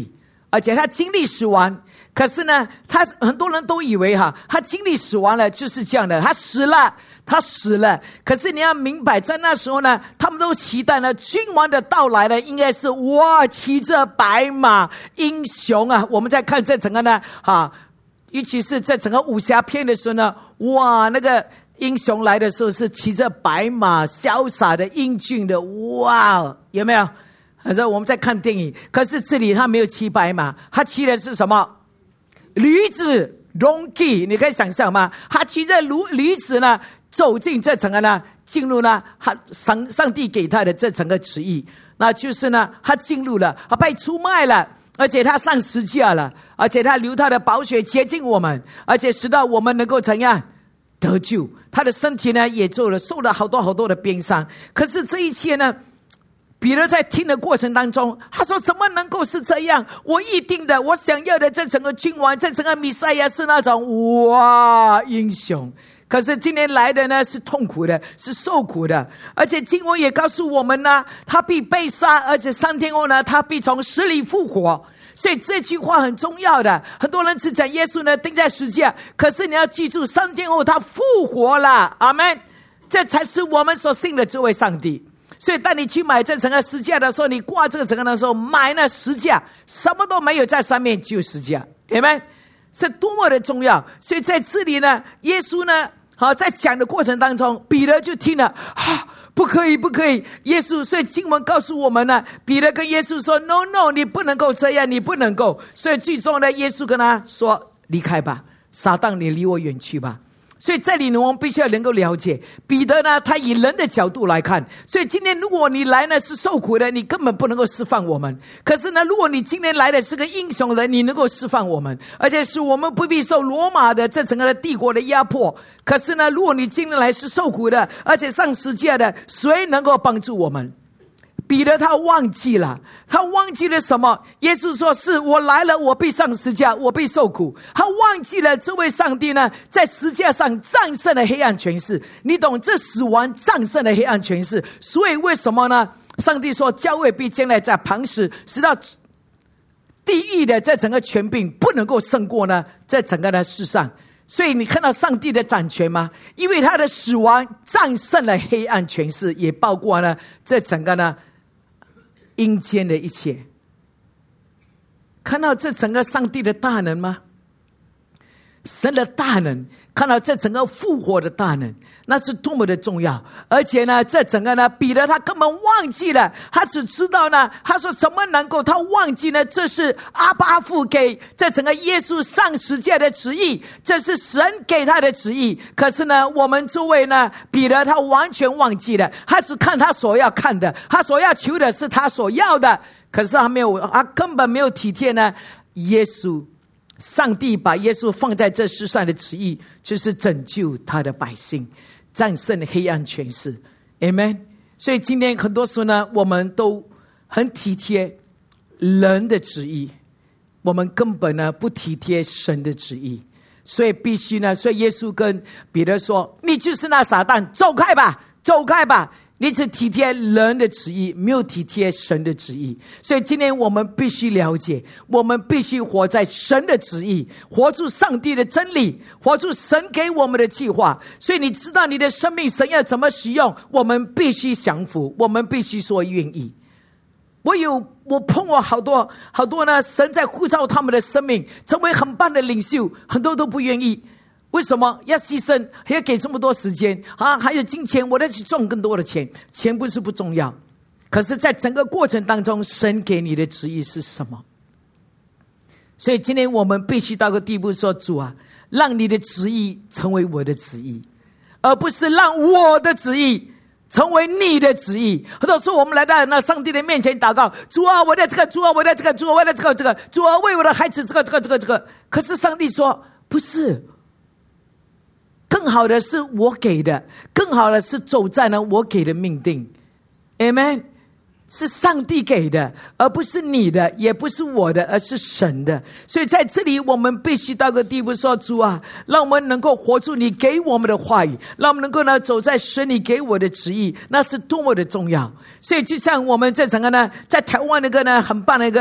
而且他经历死亡。可是呢，很多人都以为他经历死亡了就是这样的，他死了。可是你要明白，在那时候呢，他们都期待呢，君王的到来呢，应该是骑着白马，英雄啊！我们在看这整个呢，尤其是在整个武侠片的时候呢，那个英雄来的时候是骑着白马，潇洒的、英俊的，有没有？可是我们在看电影，可是这里他没有骑白马，他骑的是什么？驴子 donkey， 你可以想象吗？他骑着驴子呢，走进这整个呢，进入呢，上帝给他的这整个旨意，那就是呢，他进入了，他被出卖了，而且他上十字架了，而且他流他的宝血洁净我们，而且使到我们能够怎样得救？他的身体呢，也受了好多的鞭伤。可是这一切呢，彼得在听的过程当中，他说怎么能够是这样？我预定的，我想要的这整个君王，这整个弥赛亚是那种英雄。可是今天来的呢，是痛苦的，是受苦的。而且经文也告诉我们呢，他必被杀，而且3天后呢，他必从死里复活。所以这句话很重要的。很多人只讲耶稣呢钉在十字架，可是你要记住，3天后他复活了，阿们。这才是我们所信的这位上帝。所以当你去买这整个十字架的时候，你挂这个整个的时候，买那十字架，什么都没有在上面，只有十字架，阿们。是多么的重要。所以在这里呢，耶稣呢，在讲的过程当中，彼得就听了，不可以，耶稣。所以经文告诉我们呢，彼得跟耶稣说 no， 你不能够这样，你不能够。所以最终呢，耶稣跟他说，离开吧，撒旦，你离我远去吧。所以这里呢，我们必须要能够了解，彼得呢，他以人的角度来看。所以今天如果你来呢是受苦的，你根本不能够释放我们。可是呢，如果你今天来的是个英雄人，你能够释放我们，而且是我们不必受罗马的这整个的帝国的压迫。可是呢，如果你今天来是受苦的，而且上十字架的，谁能够帮助我们？彼得他忘记了什么？耶稣说，是我来了，我必上十字架，我必受苦。他忘记了这位上帝呢，在十字架上战胜了黑暗权势。你懂，这死亡战胜了黑暗权势。所以为什么呢？上帝说，教会必将来在磐石，使到地狱的这整个权柄不能够胜过呢这整个的世上。所以你看到上帝的掌权吗？因为他的死亡战胜了黑暗权势，也包括呢这整个呢阴间的一切。看到这整个上帝的大能吗？神的大能，看到这整个复活的大能，那是多么的重要。而且呢，这整个呢，彼得他根本忘记了，他只知道呢，他说怎么能够，他忘记呢，这是阿爸父给这整个耶稣上十字架的旨意，这是神给他的旨意。可是呢，我们这位呢，彼得他完全忘记了，他只看他所要看的，他所要求的是他所要的。可是他根本没有体贴呢，耶稣。上帝把耶稣放在这世上的旨意，就是拯救他的百姓，战胜黑暗权势。 Amen。 所以今天很多时候呢，我们都很体贴人的旨意，我们根本呢不体贴神的旨意。所以必须呢，所以耶稣跟彼得说，你就是那撒旦，走开吧，走开吧。你只体贴人的旨意，没有体贴神的旨意。所以今天我们必须了解，我们必须活在神的旨意，活出上帝的真理，活出神给我们的计划。所以你知道你的生命神要怎么使用，我们必须降服，我们必须说愿意。我碰过好多呢，神在呼召他们的生命成为很棒的领袖，很多都不愿意。为什么要牺牲，还要给这么多时间还有金钱，我要去赚更多的钱。钱不是不重要，可是在整个过程当中，神给你的旨意是什么？所以今天我们必须到个地步说，主啊，让你的旨意成为我的旨意，而不是让我的旨意成为你的旨意。很多时候我们来到那上帝的面前祷告，主啊，我的这个，主啊，我的这个，主啊，我的这个，主啊，为我的孩子这个。可是上帝说，不是，更好的是我给的，更好的是走在呢我给的命定。 Amen。 是上帝给的，而不是你的，也不是我的，而是神的。所以在这里我们必须到个地步说，主啊，让我们能够活出你给我们的话语，让我们能够呢走在神你给我的旨意，那是多么的重要。所以就像我们这整个呢，在台湾那个呢很棒的一个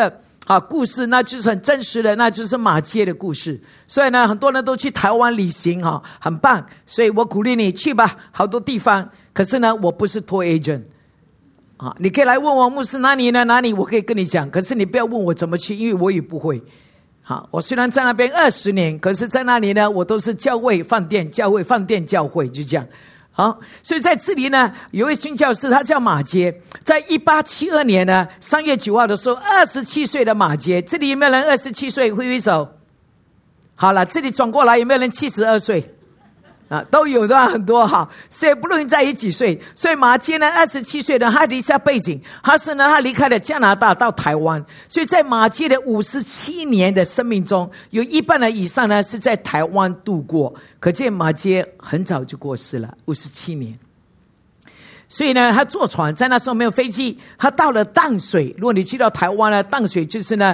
故事，那就是很真实的，那就是马街的故事。所以呢，很多人都去台湾旅行很棒，所以我鼓励你去吧，好多地方。可是呢，我不是 tour agent 你可以来问我牧师哪里呢？哪里我可以跟你讲，可是你不要问我怎么去，因为我也不会。我虽然在那边20年，可是在那里呢，我都是教会饭店，教会饭店，教会，就这样。所以在这里呢，有位宣教士，他叫马街，在1872年呢3月9号的时候，27岁的马街。这里有没有人27岁？挥挥手。好了，这里转过来有没有人72岁？都有的很多所以不论在于几岁。所以马街呢27岁的，他离下背景，他离开了加拿大到台湾。所以在马街的57年的生命中，有一半的以上呢是在台湾度过。可见马街很早就过世了，57年。所以呢，他坐船，在那时候没有飞机，他到了淡水。如果你去到台湾呢，淡水就是呢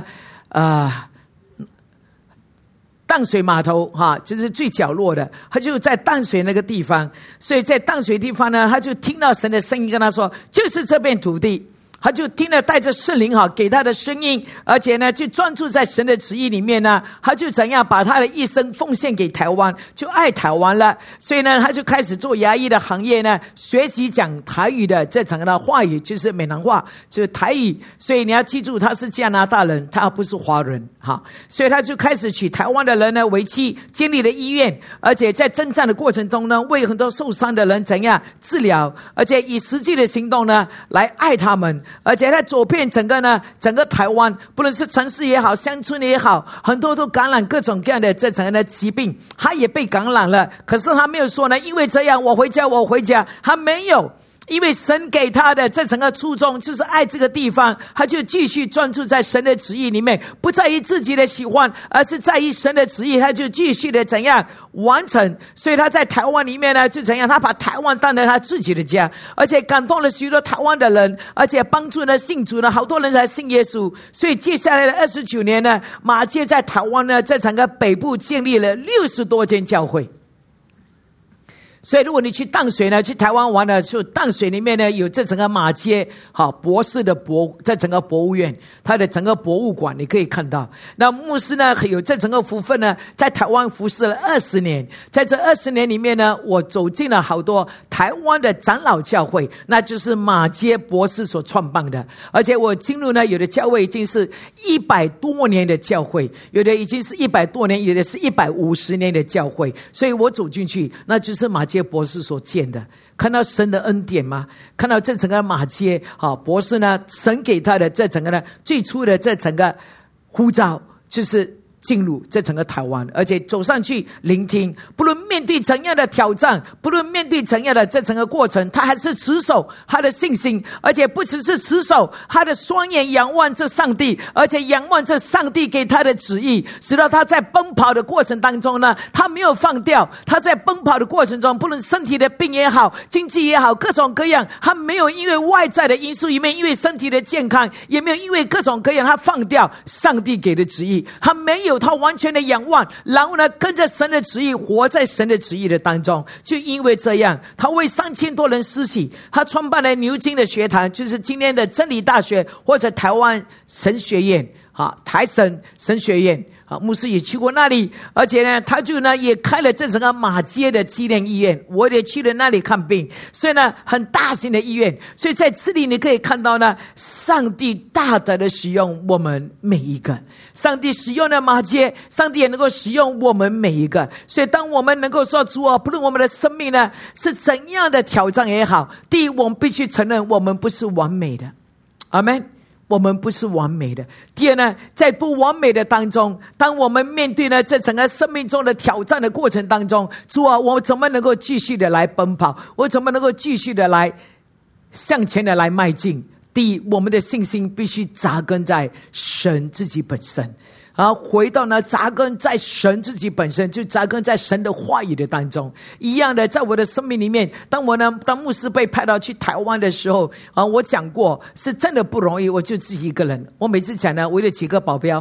淡水码头就是最角落的，他就在淡水那个地方。所以在淡水地方呢，他就听到神的声音跟他说，就是这片土地。他就听了带着圣灵给他的声音，而且呢就专注在神的旨意里面呢，他就怎样把他的一生奉献给台湾，就爱台湾了。所以呢他就开始做牙医的行业呢，学习讲台语的这整个的话语，就是闽南话，就是台语。所以你要记住，他是加拿大人，他不是华人所以他就开始娶台湾的人呢为妻，建立了医院，而且在征战的过程中呢，为很多受伤的人怎样治疗，而且以实际的行动呢来爱他们。而且他走遍整个台湾，不论是城市也好，乡村也好，很多都感染各种各样的这整个的疾病，他也被感染了。可是他没有说呢，因为这样我回家，他没有。因为神给他的这整个初衷就是爱这个地方，他就继续专注在神的旨意里面，不在于自己的喜欢，而是在于神的旨意，他就继续的怎样完成。所以他在台湾里面呢，就怎样，他把台湾当成他自己的家，而且感动了许多台湾的人，而且帮助了信主呢，好多人才信耶稣。所以接下来的29年呢，马街在台湾呢，在整个北部建立了60多间教会。所以如果你去淡水呢，去台湾玩的时候，淡水里面呢有这整个马街博士的在整个博物院，它的整个博物馆你可以看到。那牧师呢有这整个福分呢，在台湾服侍了20年。在这20年里面呢，我走进了好多台湾的长老教会，那就是马街博士所创办的。而且我进入呢，有的教会已经是100多年的教会，有的已经是100多年，有的是150年的教会。所以我走进去，那就是马街博士所建的。看到神的恩典吗？看到这整个马街博士呢，神给他的这整个呢最初的这整个呼召，就是进入这整个台湾，而且走上去聆听，不论面对怎样的挑战，不论面对怎样的这整个过程，他还是持守他的信心，而且不只是持守，他的双眼仰望这上帝，而且仰望这上帝给他的旨意，使到他在奔跑的过程当中呢，他没有放掉。他在奔跑的过程中，不论身体的病也好，经济也好，各种各样，他没有因为外在的因素，也没有因为身体的健康，也没有因为各种各样，他放掉上帝给的旨意，他没有，他完全的仰望，然后呢跟着神的旨意，活在神的旨意的当中。就因为这样，他为3000多人施洗，他创办了牛津的学堂，就是今天的真理大学，或者台湾神学院台神神学院牧师也去过那里。而且呢，他就呢也开了这整个马街的纪念医院，我也去了那里看病。所以呢，很大型的医院。所以在这里你可以看到呢，上帝大胆的使用我们每一个。上帝使用了马街，上帝也能够使用我们每一个。所以当我们能够说，主啊，不论我们的生命呢是怎样的挑战也好，第一，我们必须承认我们不是完美的。阿们。我们不是完美的。第二呢，在不完美的当中，当我们面对呢这整个生命中的挑战的过程当中，主啊，我怎么能够继续的来奔跑？我怎么能够继续的来向前的来迈进？第一，我们的信心必须扎根在神自己本身。回到呢扎根在神自己本身，就扎根在神的话语的当中。一样的，在我的生命里面，当牧师被派到去台湾的时候我讲过是真的不容易，我就自己一个人。我每次讲呢，围了几个保镖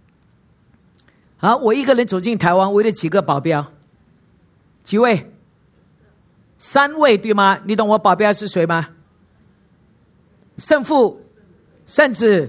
我一个人走进台湾，围了几个保镖？几位？3位对吗？你懂我保镖是谁吗？圣父、圣子、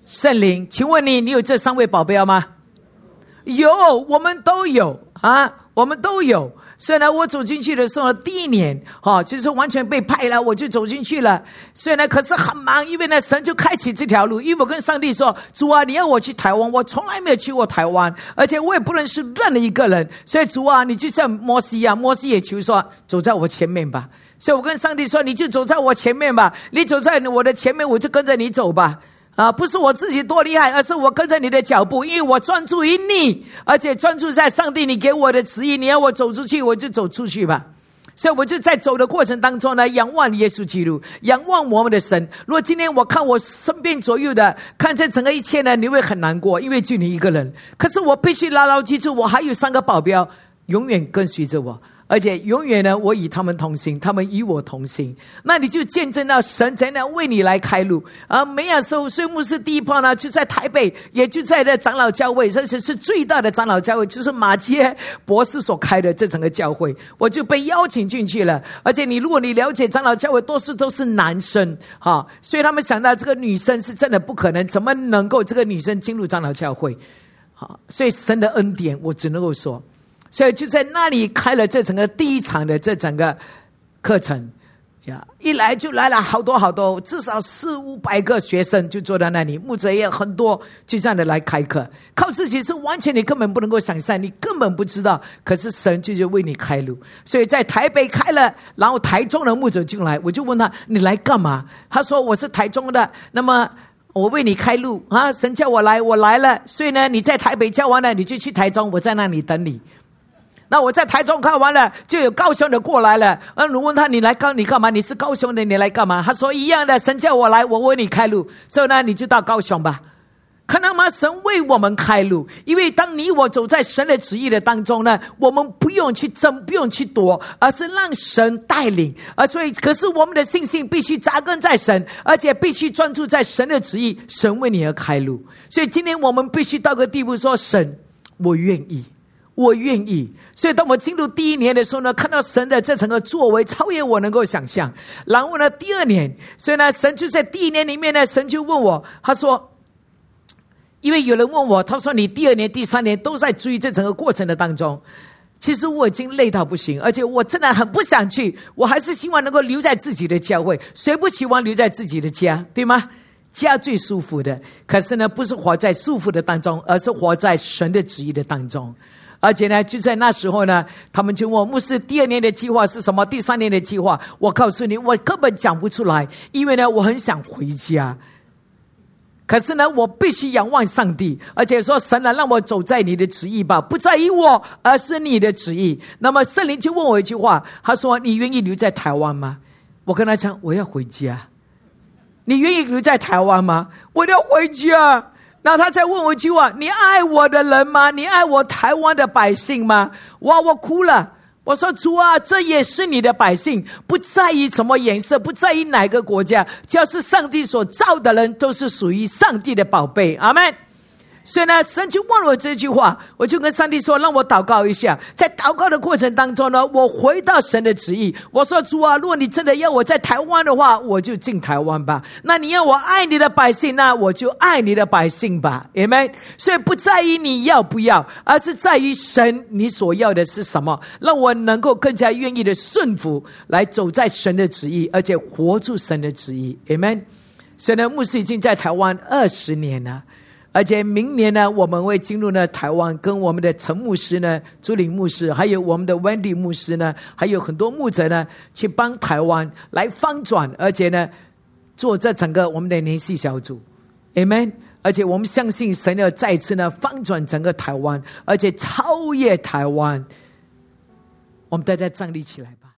圣灵。请问你有这3位保镖吗？有，我们都有啊，我们都有。所以呢，我走进去的时候，第1年就是完全被派了，我就走进去了。所以呢，可是很忙，因为呢，神就开启这条路。因为我跟上帝说，主啊，你要我去台湾，我从来没有去过台湾，而且我也不认识任何一个人。所以主啊，你就像摩西一样，摩西也求说，走在我前面吧。所以我跟上帝说，你就走在我前面吧，你走在我的前面，我就跟着你走吧。不是我自己多厉害，而是我跟着你的脚步，因为我专注于你，而且专注在上帝你给我的旨意。你要我走出去，我就走出去吧。所以我就在走的过程当中呢，仰望耶稣基督，仰望我们的神。如果今天我看我身边左右的，看这整个一切呢，你会很难过，因为就你一个人。可是我必须牢牢记住，我还有3个保镖永远跟随着我，而且永远呢，我与他们同行，他们与我同行。那你就见证到神怎样为你来开路。梅亚守岁牧师第一炮呢，就在台北，也就在这长老教会，这是最大的长老教会，就是马偕博士所开的这整个教会，我就被邀请进去了。而且如果你了解长老教会，多数都是男生所以他们想到这个女生是真的不可能，怎么能够这个女生进入长老教会？所以神的恩典，我只能够说。所以就在那里开了这整个第1场的这整个课程一来就来了好多，至少400-500个学生就坐在那里，牧者也很多，就这样的来开课。靠自己是完全你根本不能够想象，你根本不知道，可是神就为你开路。所以在台北开了，然后台中的牧者进来，我就问他，你来干嘛？他说我是台中的，那么我为你开路神叫我来，我来了。所以呢，你在台北教完了，你就去台中，我在那里等你。那我在台中看完了，就有高雄的过来了。你问他你干嘛？你是高雄的，你来干嘛？他说一样的，神叫我来，我为你开路。所以呢，你就到高雄吧。看到吗？神为我们开路，因为当你我走在神的旨意的当中呢，我们不用去争，不用去夺，而是让神带领。所以，可是我们的信心必须扎根在神，而且必须专注在神的旨意，神为你而开路。所以今天我们必须到个地步说，神，我愿意。我愿意。所以当我进入第1年的时候呢，看到神的这整个作为超越我能够想象。然后呢，第2年，所以呢，神就在第1年里面呢，神就问我，他说，因为有人问我，他说你第2年第3年都在追这整个过程的当中，其实我已经累到不行，而且我真的很不想去，我还是希望能够留在自己的教会。谁不希望留在自己的家，对吗？家最舒服的，可是呢，不是活在束缚的当中，而是活在神的旨意的当中。而且呢，就在那时候呢，他们就问我，牧师，第2年的计划是什么？第3年的计划？我告诉你，我根本讲不出来，因为呢，我很想回家。可是呢，我必须仰望上帝，而且说，神啊，让我走在你的旨意吧，不在于我，而是你的旨意。那么圣灵就问我一句话，他说，你愿意留在台湾吗？我跟他讲，我要回家。你愿意留在台湾吗？我要回家。然后他再问我一句话，你爱我的人吗？你爱我台湾的百姓吗？哇，我哭了。我说，主啊，这也是你的百姓，不在意什么颜色，不在意哪个国家，只要是上帝所造的人，都是属于上帝的宝贝。阿们。所以呢，神就问我这句话，我就跟上帝说，让我祷告一下。在祷告的过程当中呢，我回到神的旨意，我说，主啊，如果你真的要我在台湾的话，我就进台湾吧。那你要我爱你的百姓，那我就爱你的百姓吧。Amen。所以不在于你要不要，而是在于神你所要的是什么，让我能够更加愿意的顺服，来走在神的旨意，而且活出神的旨意。Amen。所以呢，牧师已经在台湾20年了。而且明年呢，我们会进入呢台湾，跟我们的陈牧师呢、朱领牧师，还有我们的 Wendy 牧师呢，还有很多牧者呢，去帮台湾来翻转，而且呢，做这整个我们的联系小组 ，Amen。而且我们相信神要再次呢翻转整个台湾，而且超越台湾。我们大家站立起来吧。